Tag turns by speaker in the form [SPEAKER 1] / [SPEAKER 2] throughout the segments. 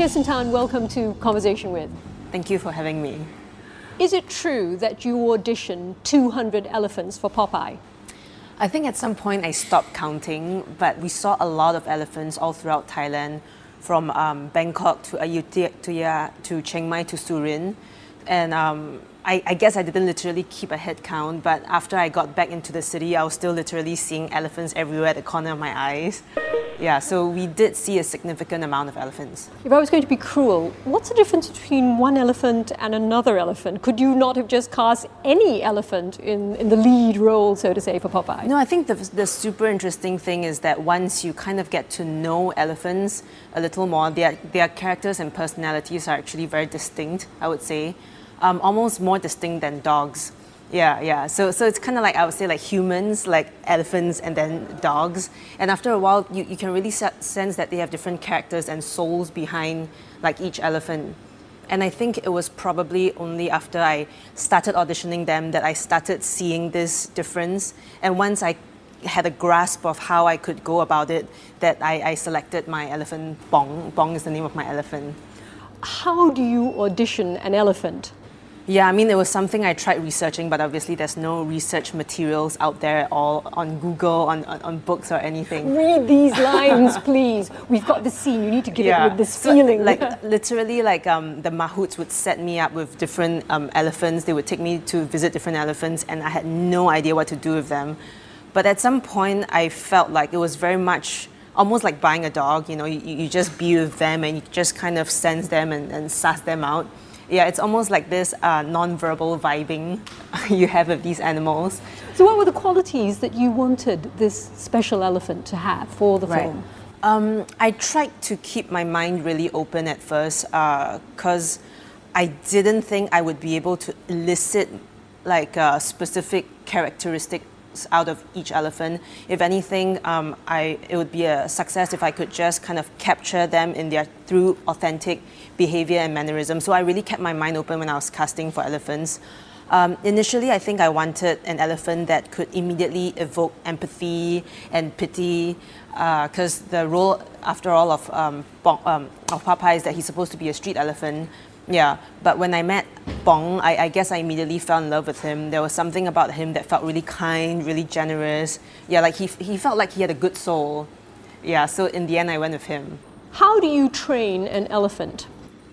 [SPEAKER 1] Kirsten Tan, welcome to Conversation With.
[SPEAKER 2] Thank you for having me.
[SPEAKER 1] Is it true that you auditioned 200 elephants for Popeye?
[SPEAKER 2] I think at some point I stopped counting, but we saw a lot of elephants all throughout Thailand, from Bangkok to Ayutthaya to Chiang Mai to Surin. And I guess I didn't literally keep a head count, but after I got back into the city, I was still literally seeing elephants everywhere at the corner of my eyes. Yeah, so we did see a significant amount of elephants.
[SPEAKER 1] If I was going to be cruel, what's the difference between one elephant and another elephant? Could you not have just cast any elephant in the lead role, so to say, for Popeye?
[SPEAKER 2] No, I think the super interesting thing is that once you kind of get to know elephants a little more, their characters and personalities are actually very distinct, I would say. Almost more distinct than dogs. Yeah. So it's kind of like, I would say, like humans, like elephants, and then dogs. And after a while, you can really sense that they have different characters and souls behind like each elephant. And I think it was probably only after I started auditioning them that I started seeing this difference. And once I had a grasp of how I could go about it, that I selected my elephant, Bong. Bong is the name of my elephant.
[SPEAKER 1] How do you audition an elephant?
[SPEAKER 2] Yeah, I mean, it was something I tried researching, but obviously there's no research materials out there at all on Google, on books or anything.
[SPEAKER 1] Read these lines, please. We've got the scene. You need to give it with this feeling.
[SPEAKER 2] Like literally, like the mahouts would set me up with different elephants. They would take me to visit different elephants, and I had no idea what to do with them. But at some point, I felt like it was very much almost like buying a dog. You know, you just be with them and you just kind of sense them and suss them out. Yeah, it's almost like this non-verbal vibing you have with these animals.
[SPEAKER 1] So what were the qualities that you wanted this special elephant to have for the film?
[SPEAKER 2] I tried to keep my mind really open at first because I didn't think I would be able to elicit like specific characteristics out of each elephant. If anything, it would be a success if I could just kind of capture them through authentic behavior and mannerism. So I really kept my mind open when I was casting for elephants. Initially, I think I wanted an elephant that could immediately evoke empathy and pity, because the role, after all, of Popeye is that he's supposed to be a street elephant. Yeah, but when I met Bong, I guess I immediately fell in love with him. There was something about him that felt really kind, really generous. Yeah, like he felt like he had a good soul. Yeah, so in the end, I went with him.
[SPEAKER 1] How do you train an elephant?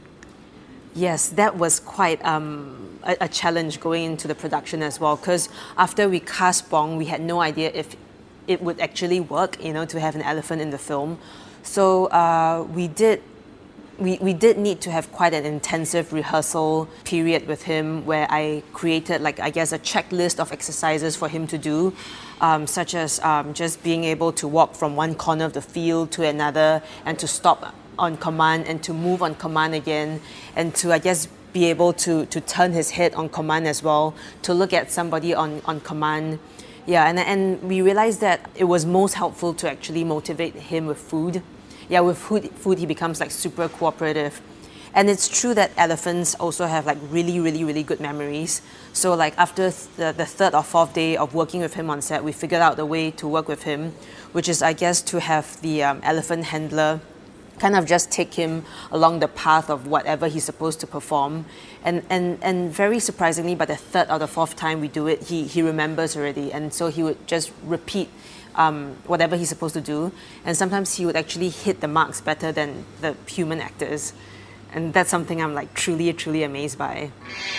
[SPEAKER 2] Yes, that was quite a challenge going into the production as well, because after we cast Bong, we had no idea if it would actually work, you know, to have an elephant in the film. So we did need to have quite an intensive rehearsal period with him, where I created, like, I guess, a checklist of exercises for him to do, such as just being able to walk from one corner of the field to another, and to stop on command, and to move on command again, and to, I guess, be able to turn his head on command as well, to look at somebody on command. Yeah, and we realized that it was most helpful to actually motivate him with food. Yeah, with food he becomes like super cooperative. And it's true that elephants also have like really good memories. So like after the third or fourth day of working with him on set, we figured out a way to work with him, which is, I guess, to have the elephant handler kind of just take him along the path of whatever he's supposed to perform. And very surprisingly, by the third or the fourth time we do it, he remembers already. And so he would just repeat whatever he's supposed to do, and sometimes he would actually hit the marks better than the human actors, and that's something I'm like truly amazed by.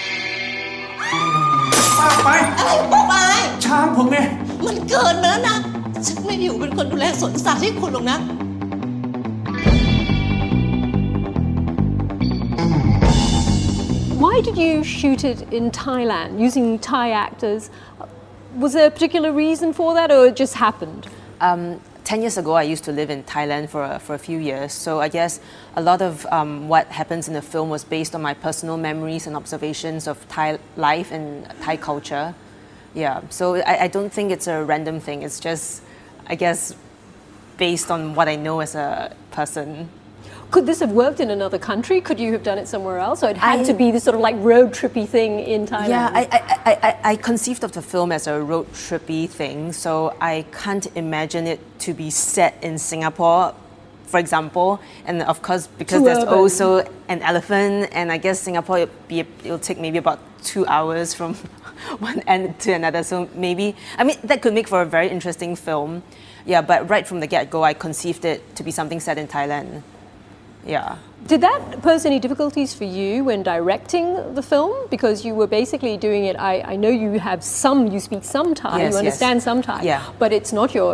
[SPEAKER 3] ไปช้างผมไงมันเกินไปแล้วนะฉันไม่อยู่เป็นคนดูแลสวนสัตว์ให้คุณหรอกนะ
[SPEAKER 1] Why did you shoot it in Thailand using Thai actors? Was there a particular reason for that, or it just happened?
[SPEAKER 2] 10 years ago, I used to live in Thailand for a few years. So I guess a lot of what happens in the film was based on my personal memories and observations of Thai life and Thai culture. Yeah, so I don't think it's a random thing. It's just, I guess, based on what I know as a person.
[SPEAKER 1] Could this have worked in another country? Could you have done it somewhere else? Or it had to be this sort of like road trippy thing in Thailand?
[SPEAKER 2] Yeah, I conceived of the film as a road trippy thing, so I can't imagine it to be set in Singapore for example, and of course because
[SPEAKER 1] Too
[SPEAKER 2] there's
[SPEAKER 1] urban.
[SPEAKER 2] also an elephant, and I guess Singapore it'll take maybe about 2 hours from one end to another. So maybe that could make for a very interesting film. Yeah, but right from the get-go, I conceived it to be something set in Thailand. Yeah.
[SPEAKER 1] Did that pose any difficulties for you when directing the film? Because you were basically doing it, I know you speak some Thai,
[SPEAKER 2] Yes,
[SPEAKER 1] you understand some Thai,
[SPEAKER 2] Yeah.
[SPEAKER 1] but it's not your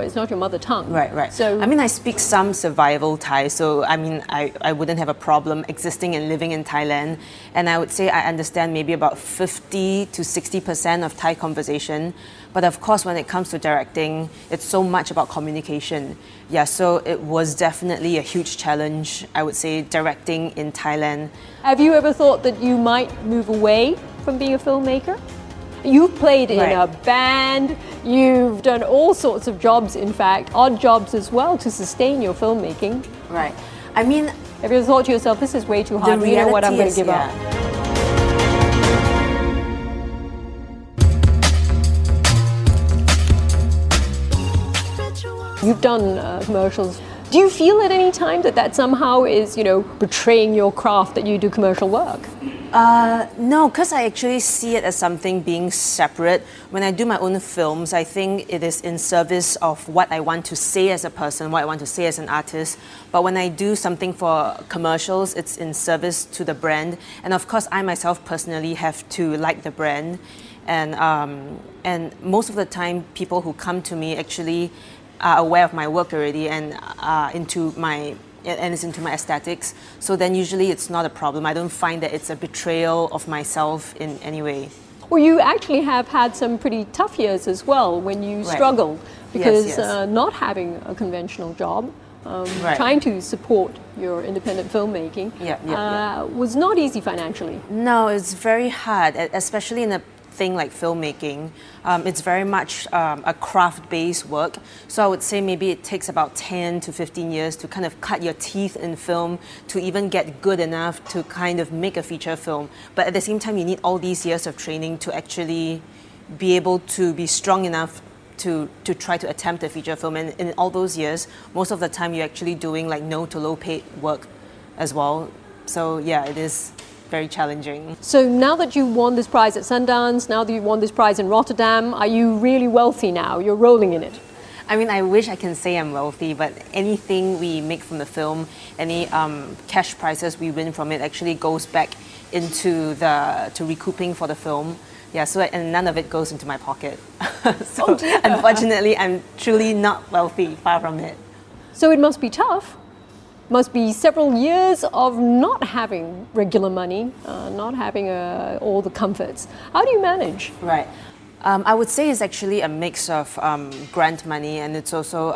[SPEAKER 1] and I would say I understand maybe about 50% to 60% of Thai conversation. But of course, when it comes to directing, it's so much about communication. Yeah, so it was definitely a huge challenge, I would say, directing in Thailand. Have you ever thought that you might move away from being a filmmaker? You've played in
[SPEAKER 2] Right.
[SPEAKER 1] a band, you've done all sorts of jobs, in fact, odd jobs as well to sustain your filmmaking.
[SPEAKER 2] Right. I mean,
[SPEAKER 1] Have you ever thought to yourself, this is way too
[SPEAKER 2] the
[SPEAKER 1] hard, you know what, I'm going
[SPEAKER 2] reality
[SPEAKER 1] to
[SPEAKER 2] is,
[SPEAKER 1] give up?
[SPEAKER 2] yeah.
[SPEAKER 1] You've done commercials. Do you feel at any time that somehow is, betraying your craft that you do commercial work?
[SPEAKER 2] No, because I actually see it as something being separate. When I do my own films, I think it is in service of what I want to say as a person, what I want to say as an artist. But when I do something for commercials, it's in service to the brand. And of course, I myself personally have to like the brand. And most of the time, people who come to me actually are aware of my work already and it's into my aesthetics. So then usually it's not a problem. I don't find that it's a betrayal of myself in any way.
[SPEAKER 1] Well, you actually have had some pretty tough years as well when you
[SPEAKER 2] Right.
[SPEAKER 1] struggled because
[SPEAKER 2] Yes.
[SPEAKER 1] not having a conventional job,
[SPEAKER 2] Right.
[SPEAKER 1] trying to support your independent filmmaking was not easy financially.
[SPEAKER 2] No, it's very hard, especially in a thing like filmmaking. It's very much a craft-based work. So I would say maybe it takes about 10 to 15 years to kind of cut your teeth in film to even get good enough to kind of make a feature film. But at the same time, you need all these years of training to actually be able to be strong enough to try to attempt a feature film. And in all those years, most of the time you're actually doing like no to low paid work as well. So yeah, it is very challenging.
[SPEAKER 1] So now that you won this prize at Sundance, now that you won this prize in Rotterdam, are you really wealthy now? You're rolling in it.
[SPEAKER 2] I mean, I wish I can say I'm wealthy, but anything we make from the film, any cash prizes we win from it actually goes back into to recouping for the film. Yeah, so and none of it goes into my pocket. So unfortunately, I'm truly not wealthy, far from it.
[SPEAKER 1] So it must be tough. Must be several years of not having regular money, not having all the comforts. How do you manage?
[SPEAKER 2] Right. I would say it's actually a mix of grant money, and it's also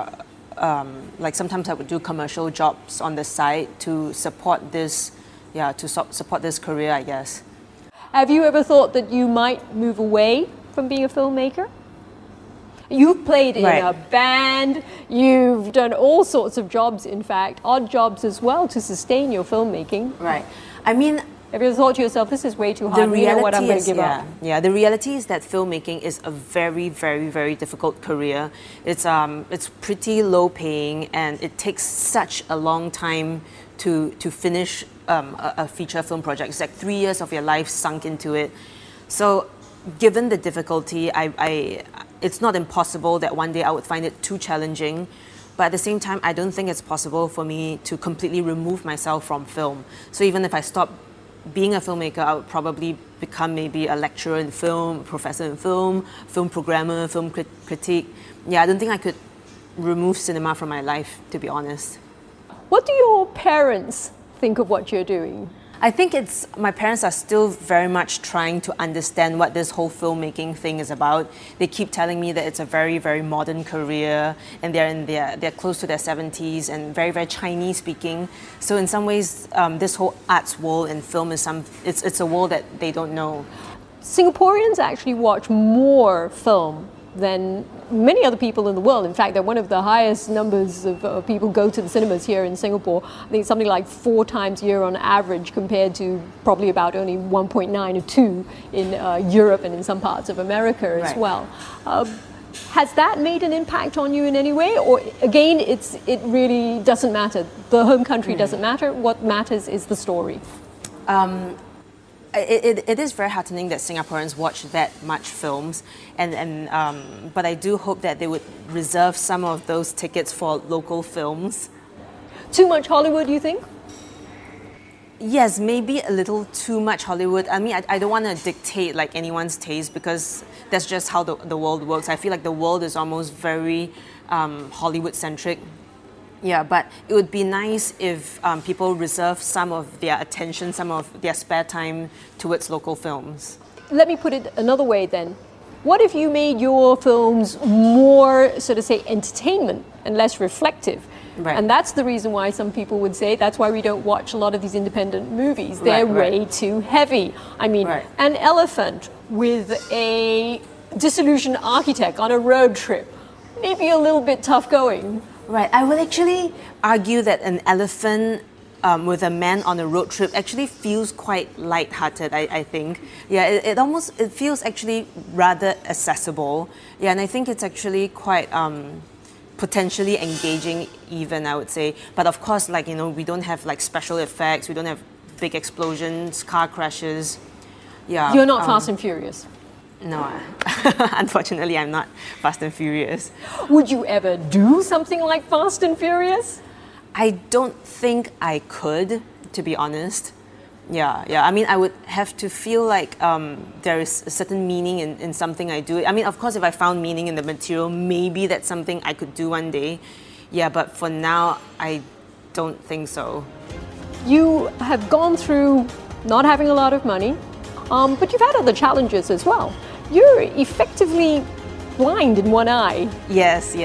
[SPEAKER 2] like sometimes I would do commercial jobs on the side to support this, support this career, I guess.
[SPEAKER 1] Have you ever thought that you might move away from being a filmmaker? You've played in
[SPEAKER 2] Right.
[SPEAKER 1] a band, you've done all sorts of jobs, in fact, odd jobs as well to sustain your filmmaking.
[SPEAKER 2] Right. I mean,
[SPEAKER 1] Have you ever thought to yourself, this is way too hard, you know what, I'm going to give up?
[SPEAKER 2] Yeah, the reality is that filmmaking is a very, very, very difficult career. It's pretty low paying, and it takes such a long time to finish a feature film project. It's like 3 years of your life sunk into it. So given the difficulty, it's not impossible that one day I would find it too challenging. But at the same time, I don't think it's possible for me to completely remove myself from film. So even if I stop being a filmmaker, I would probably become maybe a lecturer in film, professor in film programmer, film critique. Yeah, I don't think I could remove cinema from my life, to be honest.
[SPEAKER 1] What do your parents think of what you're doing?
[SPEAKER 2] I think my parents are still very much trying to understand what this whole filmmaking thing is about. They keep telling me that it's a very, very modern career, and they're close to their 70s and very, very Chinese speaking. So in some ways, this whole arts world and film is it's a world that they don't know.
[SPEAKER 1] Singaporeans actually watch more film than many other people in the world. In fact, they're one of the highest numbers of people go to the cinemas here in Singapore. I think it's something like 4 times a year on average, compared to probably about only 1.9 or 2 in Europe and in some parts of America as
[SPEAKER 2] Right.
[SPEAKER 1] well.
[SPEAKER 4] Has that made an impact on you in any way? Or again, it really doesn't matter. The home country doesn't matter. What matters is the story.
[SPEAKER 2] It is very heartening that Singaporeans watch that much films, but I do hope that they would reserve some of those tickets for local films.
[SPEAKER 4] Too much Hollywood, you think?
[SPEAKER 2] Yes, maybe a little too much Hollywood. I mean, I don't want to dictate like anyone's taste because that's just how the world works. I feel like the world is almost very Hollywood-centric. Yeah, but it would be nice if people reserve some of their attention, some of their spare time towards local films.
[SPEAKER 4] Let me put it another way then. What if you made your films more, so to say, entertainment and less reflective?
[SPEAKER 2] Right.
[SPEAKER 4] And that's the reason why some people would say that's why we don't watch a lot of these independent movies. They're way too heavy. I mean, an elephant with a disillusioned architect on a road trip, maybe a little bit tough going.
[SPEAKER 2] Right. I would actually argue that an elephant with a man on a road trip actually feels quite light-hearted, I think. Yeah, it feels actually rather accessible. Yeah, and I think it's actually quite potentially engaging even, I would say. But of course, like, you know, we don't have like special effects, we don't have big explosions, car crashes. Yeah.
[SPEAKER 4] You're not Fast and Furious.
[SPEAKER 2] No, unfortunately, I'm not Fast and Furious.
[SPEAKER 4] Would you ever do something like Fast and Furious?
[SPEAKER 2] I don't think I could, to be honest. Yeah. I mean, I would have to feel like there is a certain meaning in something I do. I mean, of course, if I found meaning in the material, maybe that's something I could do one day. Yeah, but for now, I don't think so.
[SPEAKER 4] You have gone through not having a lot of money, but you've had other challenges as well. You're effectively blind in one eye.
[SPEAKER 2] Yes.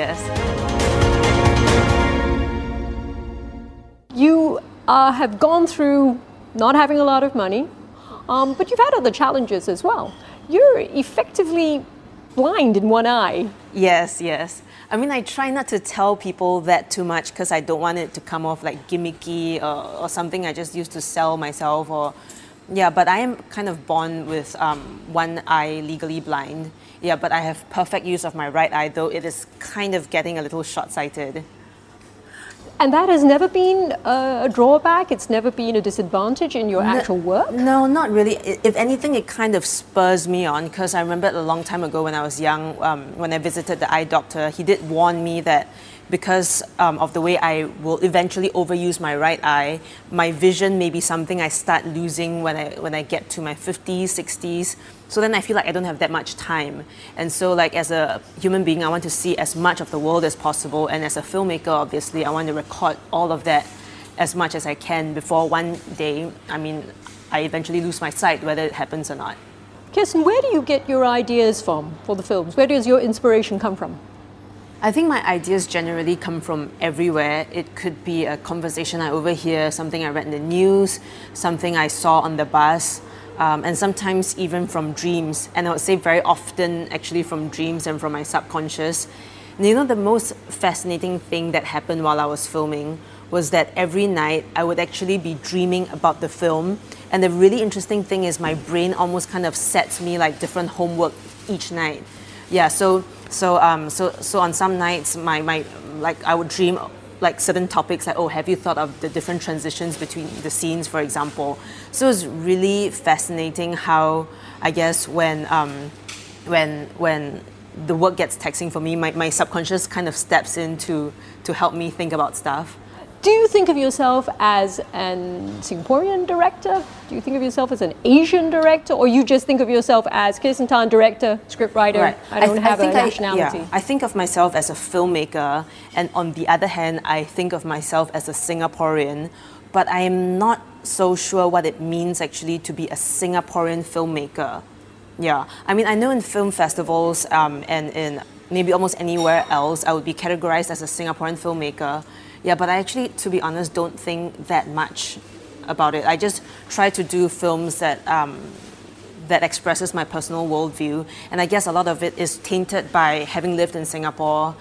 [SPEAKER 4] You have gone through not having a lot of money, but you've had other challenges as well. You're effectively blind in one eye.
[SPEAKER 2] Yes. I mean, I try not to tell people that too much because I don't want it to come off like gimmicky or something I just used to sell myself or... Yeah, but I am kind of born with one eye legally blind. Yeah, but I have perfect use of my right eye, though it is kind of getting a little short-sighted.
[SPEAKER 4] And that has never been a drawback? It's never been a disadvantage in your actual work?
[SPEAKER 2] No, not really. If anything, it kind of spurs me on because I remember a long time ago when I was young, when I visited the eye doctor, he did warn me that because of the way I will eventually overuse my right eye, my vision may be something I start losing when I get to my 50s, 60s. So then I feel like I don't have that much time. And so like as a human being, I want to see as much of the world as possible. And as a filmmaker, obviously, I want to record all of that as much as I can before one day, I eventually lose my sight, whether it happens or not.
[SPEAKER 4] Kirsten, where do you get your ideas from for the films? Where does your inspiration come from?
[SPEAKER 2] I think my ideas generally come from everywhere. It could be a conversation I overhear, something I read in the news, something I saw on the bus, and sometimes even from dreams. And I would say very often actually from dreams and from my subconscious. And you know, the most fascinating thing that happened while I was filming was that every night I would actually be dreaming about the film. And the really interesting thing is my brain almost kind of sets me like different homework each night. Yeah, so on some nights, I would dream like certain topics like, oh, have you thought of the different transitions between the scenes, for example? So it's really fascinating how, I guess, when the work gets taxing for me, my subconscious kind of steps in to help me think about stuff.
[SPEAKER 4] Do you think of yourself as an Singaporean director? Do you think of yourself as an Asian director? Or you just think of yourself as Kirsten Tan, director, scriptwriter,
[SPEAKER 2] right.
[SPEAKER 4] I don't have a nationality?
[SPEAKER 2] I think of myself as a filmmaker, and on the other hand, I think of myself as a Singaporean, but I am not so sure what it means actually to be a Singaporean filmmaker. Yeah, I mean, I know in film festivals and in maybe almost anywhere else, I would be categorized as a Singaporean filmmaker. Yeah, but I actually, to be honest, don't think that much about it. I just try to do films that that expresses my personal worldview, and I guess a lot of it is tainted by having lived in Singapore.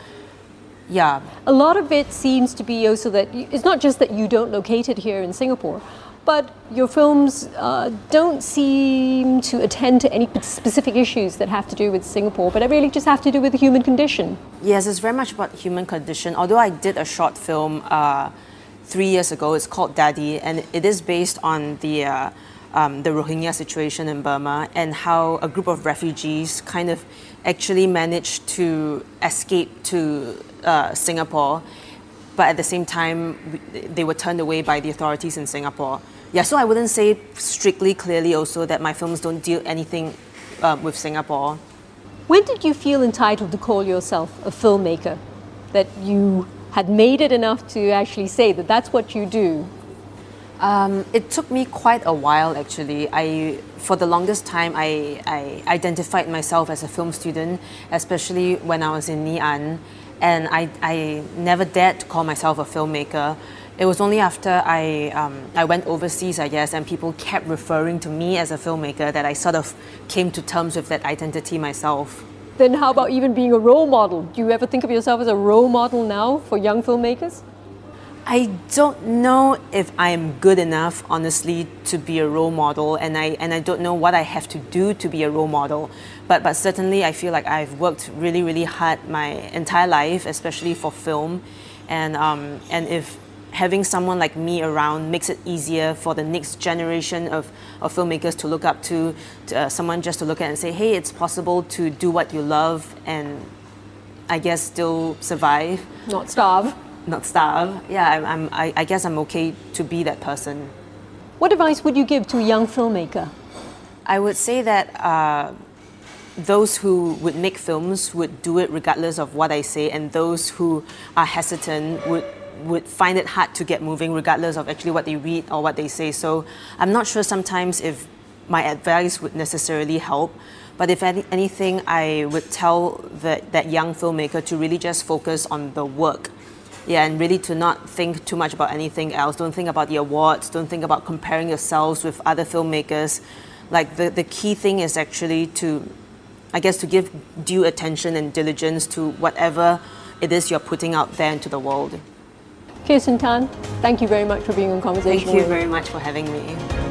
[SPEAKER 2] Yeah.
[SPEAKER 4] A lot of it seems to be also that it's not just that you don't locate it here in Singapore, but your films don't seem to attend to any specific issues that have to do with Singapore, but really just have to do with the human condition.
[SPEAKER 1] Yes, it's very much about human condition. Although I did a short film 3 years ago, it's called Daddy, and it is based on the Rohingya situation in Burma and how a group of refugees kind of actually managed to escape to Singapore, but at the same time they were turned away by the authorities in Singapore. Yeah, so I wouldn't say strictly clearly also that my films don't deal anything with Singapore.
[SPEAKER 4] When did you feel entitled to call yourself a filmmaker? That you had made it enough to actually say that that's what you do?
[SPEAKER 1] It took me quite a while actually. For the longest time, I identified myself as a film student, especially when I was in Ngee Ann, and I never dared to call myself a filmmaker. It was only after I went overseas, I guess, and people kept referring to me as a filmmaker that I sort of came to terms with that identity myself.
[SPEAKER 4] Then how about even being a role model? Do you ever think of yourself as a role model now for young filmmakers?
[SPEAKER 1] I don't know if I am good enough, honestly, to be a role model, and I don't know what I have to do to be a role model. But certainly, I feel like I've worked really, really hard my entire life, especially for film, and if having someone like me around makes it easier for the next generation of filmmakers to look up to someone just to look at and say, hey, it's possible to do what you love and I guess still survive.
[SPEAKER 4] Not starve.
[SPEAKER 1] Not starve. Yeah, I guess I'm okay to be that person.
[SPEAKER 4] What advice would you give to a young filmmaker?
[SPEAKER 1] I would say that those who would make films would do it regardless of what I say, and those who are hesitant would find it hard to get moving regardless of actually what they read or what they say. So I'm not sure sometimes if my advice would necessarily help, but if anything, I would tell that young filmmaker to really just focus on the work. Yeah, and really to not think too much about anything else. Don't think about the awards. Don't think about comparing yourselves with other filmmakers. Like the key thing is actually to, I guess, to give due attention and diligence to whatever it is you're putting out there into the world.
[SPEAKER 4] Kirsten Tan, thank you very much for being on Conversation.
[SPEAKER 1] Thank you very much for having me.